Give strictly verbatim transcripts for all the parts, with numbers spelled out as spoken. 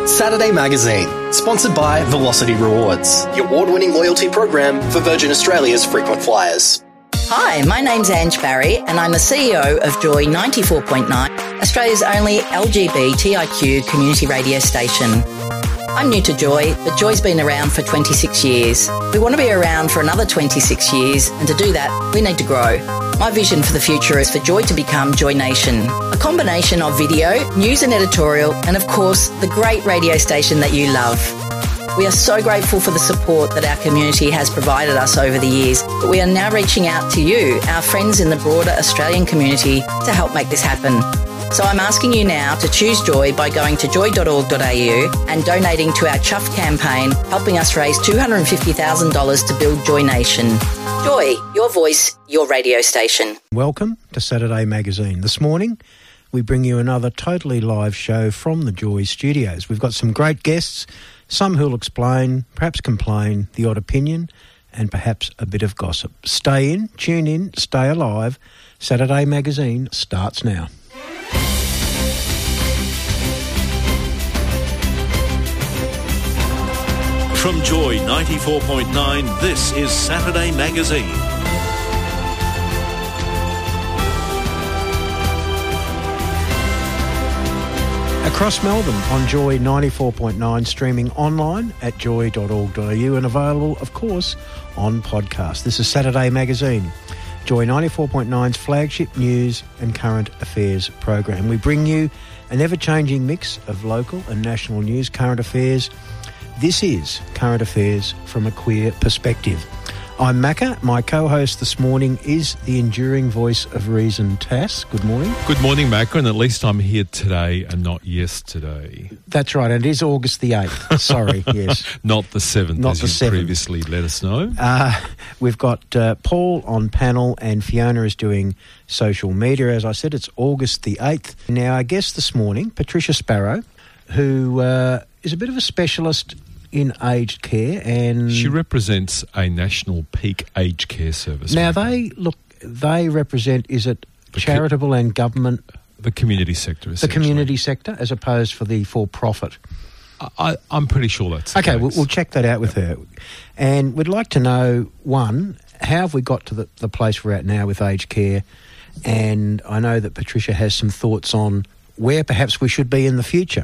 Saturday Magazine, sponsored by Velocity Rewards, the award-winning loyalty program for Virgin Australia's frequent flyers. Hi, my name's Ange Barry and I'm the C E O of Joy ninety-four point nine, Australia's only L G B T I Q community radio station. I'm new to Joy, but Joy's been around for twenty-six years. We want to be around for another twenty-six years, and to do that, we need to grow. My vision for the future is for Joy to become Joy Nation, a combination of video, news and editorial, and of course, the great radio station that you love. We are so grateful for the support that our community has provided us over the years, but we are now reaching out to you, our friends in the broader Australian community, to help make this happen. So I'm asking you now to choose Joy by going to joy dot org dot a u and donating to our Chuff campaign, helping us raise two hundred fifty thousand dollars to build Joy Nation. Joy, your voice, your radio station. Welcome to Saturday Magazine. This morning, we bring you another totally live show from the Joy studios. We've got some great guests, some who'll explain, perhaps complain, the odd opinion, and perhaps a bit of gossip. Stay in, tune in, stay alive. Saturday Magazine starts now. From Joy ninety-four point nine, this is Saturday Magazine. Across Melbourne on Joy ninety-four point nine, streaming online at joy dot org dot a u and available, of course, on podcast. This is Saturday Magazine, Joy ninety-four point nine's flagship news and current affairs program. We bring you an ever-changing mix of local and national news, current affairs. This is Current Affairs from a Queer Perspective. I'm Macca. My co-host this morning is the enduring voice of reason, Tass. Good morning. Good morning, Macca, and at least I'm here today and not yesterday. That's right, and it is August the eighth. Sorry, yes. Not the seventh, Not as the you seventh. previously let us know. Uh, we've got uh, Paul on panel and Fiona is doing social media. As I said, it's August the eighth. Now, our guest this morning, Patricia Sparrow, who uh, is a bit of a specialist in aged care, and She represents a national peak aged care service. now Macca. they look. They represent. Is it The charitable and government? The community sector, The essentially. community sector, as opposed for the for-profit. I, I'm pretty sure that's the Okay, we'll, case. we'll check that out with her. And we'd like to know, one, how have we got to the, the place we're at now with aged care? And I know that Patricia has some thoughts on where perhaps we should be in the future.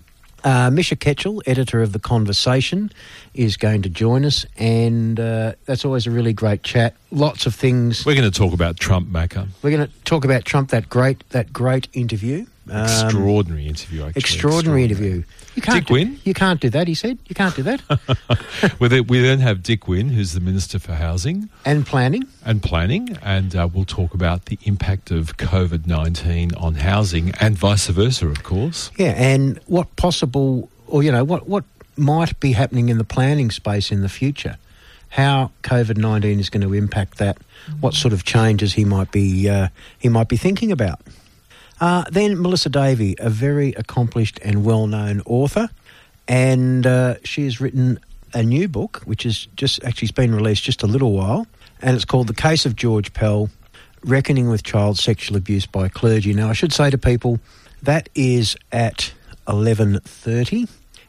Uh, Misha Ketchell, editor of The Conversation, is going to join us, and uh, that's always a really great chat. Lots of things. We're going to talk about Trump, Macca. We're going to talk about Trump, that great that great interview. Um, Extraordinary interview, actually. Extraordinary interview. You can't Dick do, Wynne? You can't do that, he said. You can't do that. we, then, we then have Dick Wynne, who's the Minister for Housing And planning. and Planning, and uh, we'll talk about the impact of COVID nineteen on housing and vice versa, of course. Yeah, and what possible, or, you know, what, what might be happening in the planning space in the future, how COVID nineteen is going to impact that, what sort of changes he might be uh, he might be thinking about. Uh, then Melissa Davey, a very accomplished and well-known author, and uh, she has written a new book, which is just actually it's been released just a little while, and it's called The Case of George Pell, Reckoning with Child Sexual Abuse by Clergy. Now, I should say to people, that is at eleven thirty.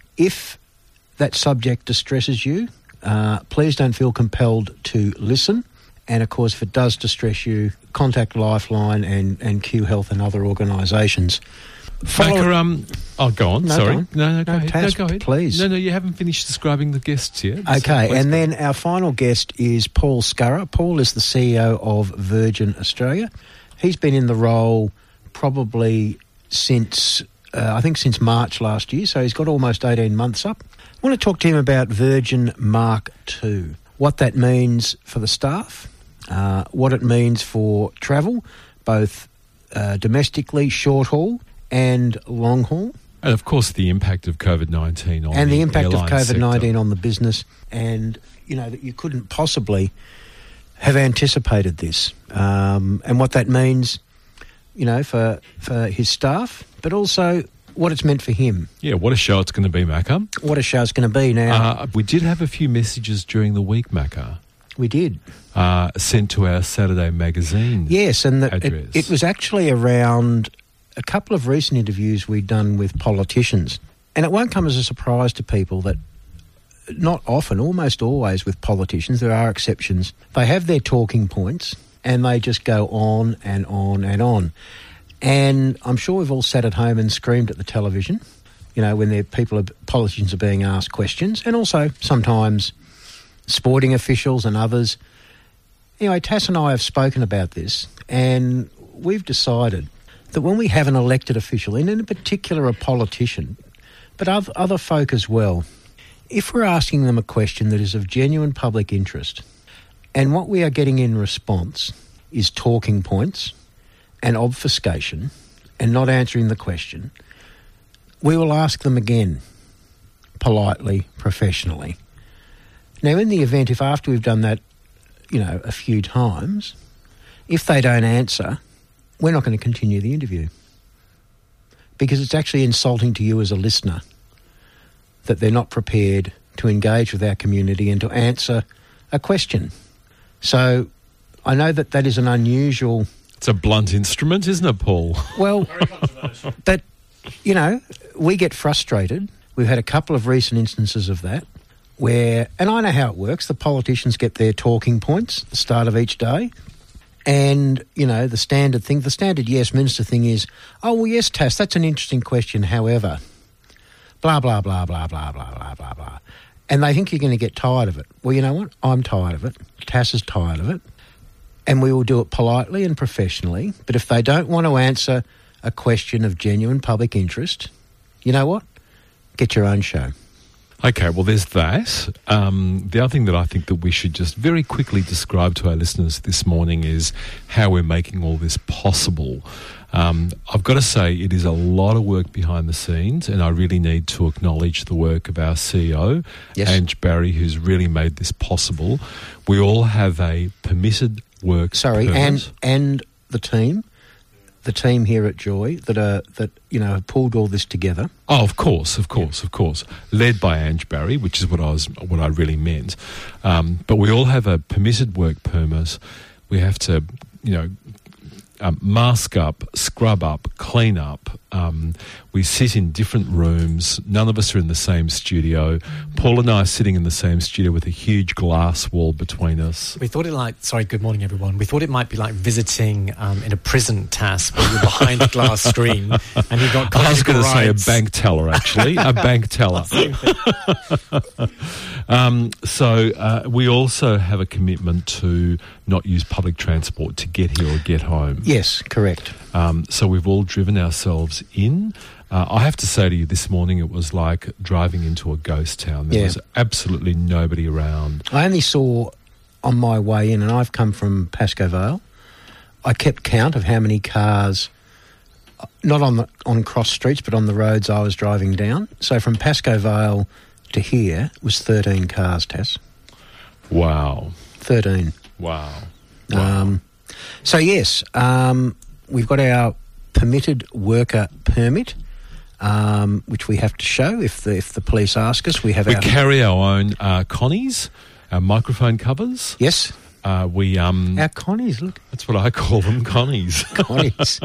If that subject distresses you, uh, please don't feel compelled to listen. And, of course, if it does distress you, contact Lifeline and, and Q Health and other organisations. Macca, um, oh, go on, No, sorry. go on. No, no, go No, ahead. Taz, no, go ahead. please. No, no, you haven't finished describing the guests yet. So Okay, please and go. then our final guest is Paul Scurrah. Paul is the C E O of Virgin Australia. He's been in the role probably since, uh, I think since March last year, so he's got almost eighteen months up. I want to talk to him about Virgin Mark two, what that means for the staff, uh, what it means for travel, both uh, domestically, short haul and long haul. And, of course, the impact of COVID nineteen on and the, the impact of airline COVID nineteen sector. on the business, and you know that you couldn't possibly have anticipated this, um, and what that means, you know, for for his staff, but also what it's meant for him. Yeah, what a show it's going to be, Macca. What a show's going to be now. Uh, we did have a few messages during the week, Macca, we did, uh, sent to our Saturday magazine. yes, and the, address. it, it was actually around a couple of recent interviews we'd done with politicians. And it won't come as a surprise to people that not often, almost always with politicians, there are exceptions, they have their talking points and they just go on and on and on. And I'm sure we've all sat at home and screamed at the television, you know, when people, are, politicians are being asked questions, and also sometimes sporting officials and others. Anyway, Tass and I have spoken about this, and we've decided that when we have an elected official, and in particular a politician, but other, other folk as well, if we're asking them a question that is of genuine public interest, and what we are getting in response is talking points and obfuscation and not answering the question, we will ask them again, politely, professionally. Now, in the event, if after we've done that, you know, a few times, if they don't answer, we're not going to continue the interview, because it's actually insulting to you as a listener that they're not prepared to engage with our community and to answer a question. So I know that that is an unusual... It's a blunt instrument, isn't it, Paul? Well, but, you know, we get frustrated. We've had a couple of recent instances of that where, and I know how it works, the politicians get their talking points at the start of each day, and, you know, the standard thing, the standard yes minister thing is, oh, well, yes, Tass, that's an interesting question, however... blah, blah, blah, blah, blah, blah, blah, blah, blah. And they think you're going to get tired of it. Well, you know what? I'm tired of it. Tass is tired of it. And we will do it politely and professionally. But if they don't want to answer a question of genuine public interest, you know what? Get your own show. Okay, well, there's that. Um, the other thing that I think that we should just very quickly describe to our listeners this morning is how we're making all this possible. Um, I've got to say it is a lot of work behind the scenes, and I really need to acknowledge the work of our C E O, yes. Ange Barry, who's really made this possible. We all have a permitted work Sorry, permit. and and the team, the team here at Joy that are that you know have pulled all this together. Oh, of course, of course, of course. Led by Ange Barry, which is what I was, what I really meant. Um, but we all have a permitted work permit. We have to, you know, um, mask up, scrub up, clean up. Um, we sit in different rooms. None of us are in the same studio. Paul and I are sitting in the same studio with a huge glass wall between us. We thought it like, sorry, good morning, everyone. We thought it might be like visiting um, in a prison, Tass, where you're behind the glass screen and you've got I was going to say a rides. bank teller, actually, a bank teller. um, so uh, we also have a commitment to not use public transport to get here or get home. Yes, correct. Um, so we've all driven ourselves in. Uh, I have to say to you, this morning it was like driving into a ghost town. There Yeah. was absolutely nobody around. I only saw on my way in, and I've come from Pascoe Vale, I kept count of how many cars, not on the on cross streets, but on the roads I was driving down. So from Pascoe Vale to here was thirteen cars, Tass. Wow. thirteen. Wow. wow. Um, so, yes, um, we've got our permitted worker permit, um, which we have to show if the if the police ask us. We have we our... carry our own uh, connies, our microphone covers. Yes. Uh, we um, Our connies, look. That's what I call them, connies. Connies.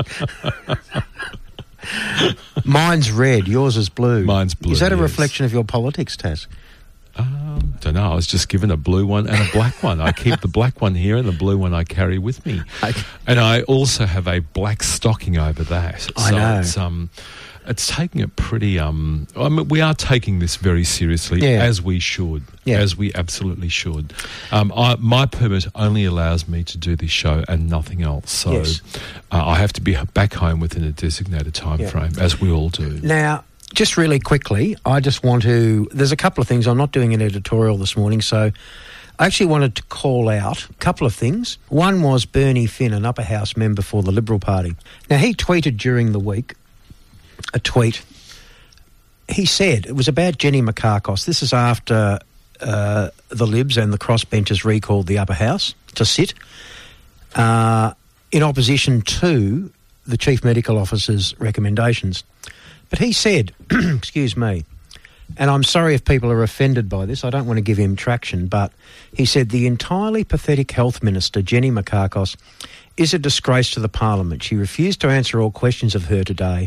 Mine's red, yours is blue. Mine's blue, Is that a yes. reflection of your politics, Tass? Um, don't know. I was just given a blue one and a black one. I keep the black one here and the blue one I carry with me. Okay. And I also have a black stocking over that. I so know. It's, um, it's taking it pretty... Um, I mean, we are taking this very seriously, Yeah. as we should, Yeah. as we absolutely should. Um, I, my permit only allows me to do this show and nothing else. So Yes. uh, I have to be back home within a designated time Yeah. frame, as we all do. Now, just really quickly, I just want to... There's a couple of things. I'm not doing an editorial this morning, so I actually wanted to call out a couple of things. One was Bernie Finn, an upper house member for the Liberal Party. Now, he tweeted during the week a tweet. He said, it was about Jenny Mikakos. This is after uh, the Libs and the crossbenchers recalled the upper house to sit uh, in opposition to the Chief Medical Officer's recommendations. But he said, excuse me, and I'm sorry if people are offended by this, I don't want to give him traction, but he said the entirely pathetic Health Minister, Jenny Mikakos, is a disgrace to the Parliament. She refused to answer all questions of her today.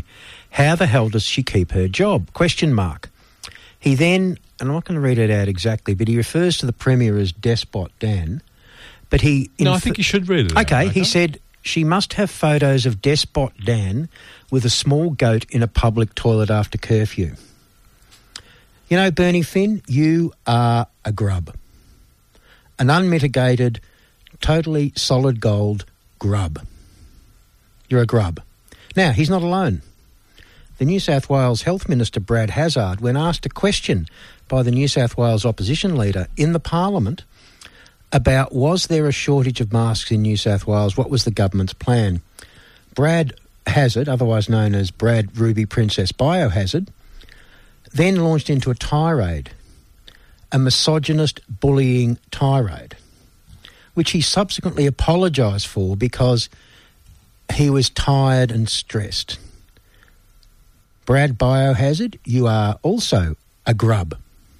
How the hell does she keep her job? Question mark. He then, and I'm not going to read it out exactly, but he refers to the Premier as Despot Dan. But he... No, inf- I think you should read it out. Okay, he okay? said she must have photos of Despot Dan with a small goat in a public toilet after curfew. You know, Bernie Finn, you are a grub. An unmitigated, totally solid gold grub. You're a grub. Now, he's not alone. The New South Wales Health Minister, Brad Hazzard, when asked a question by the New South Wales opposition leader in the Parliament about was there a shortage of masks in New South Wales, what was the government's plan? Brad Hazzard, otherwise known as Brad Ruby Princess Biohazard, then launched into a tirade, a misogynist, bullying tirade, which he subsequently apologised for because he was tired and stressed. Brad Biohazard, you are also a grub.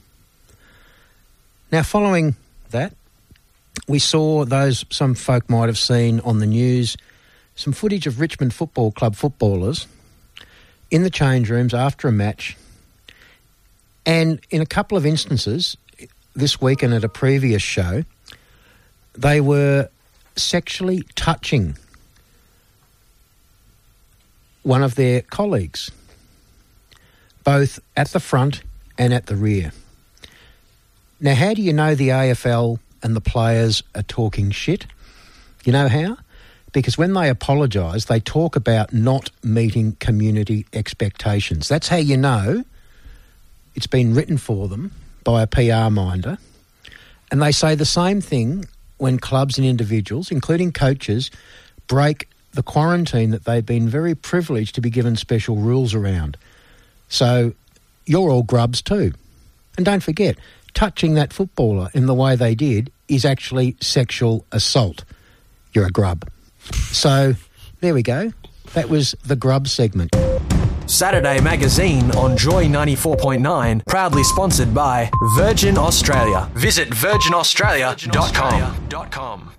Now, following that, we saw those some folk might have seen on the news, some footage of Richmond Football Club footballers in the change rooms after a match. And in a couple of instances, this week and at a previous show, they were sexually touching one of their colleagues, both at the front and at the rear. Now, how do you know the A F L and the players are talking shit? You know how? Because when they apologise, they talk about not meeting community expectations. That's how you know it's been written for them by a P R minder. And they say the same thing when clubs and individuals, including coaches, break the quarantine that they've been very privileged to be given special rules around. So you're all grubs too. And don't forget, touching that footballer in the way they did is actually sexual assault. You're a grub. So there we go. That was the grub segment. Saturday Magazine on Joy ninety-four point nine, proudly sponsored by Virgin Australia. Visit virgin australia dot com.